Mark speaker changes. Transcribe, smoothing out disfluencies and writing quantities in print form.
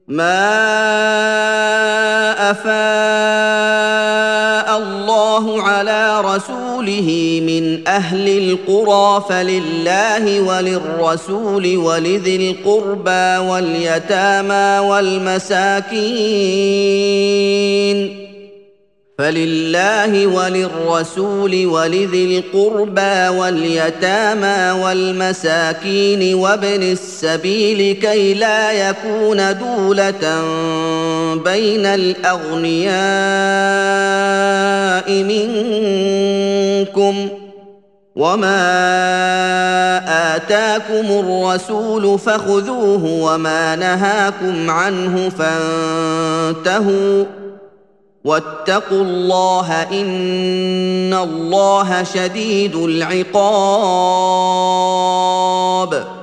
Speaker 1: ما أفاء الله على رسوله من أهل القرى فلله وللرسول ولذي القربى واليتامى والمساكين وابن السبيل كي لا يكون دولة بين الأغنياء منكم وما آتاكم الرسول فخذوه وما نهاكم عنه فانتهوا واتقوا الله إن الله شديد العقاب